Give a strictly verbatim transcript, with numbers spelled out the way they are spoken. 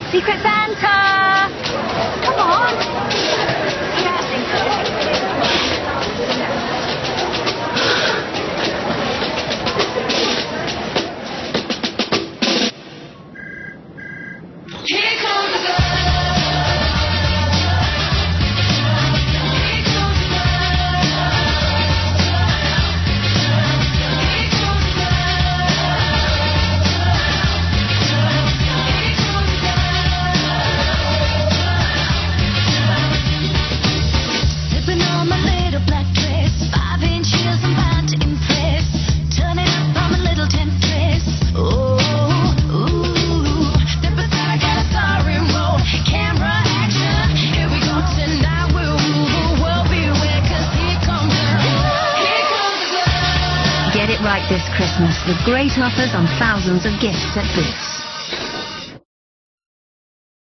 Secret Santa! Come on! Here comes the girl. Get it right this Christmas with great offers on thousands of gifts at Boots.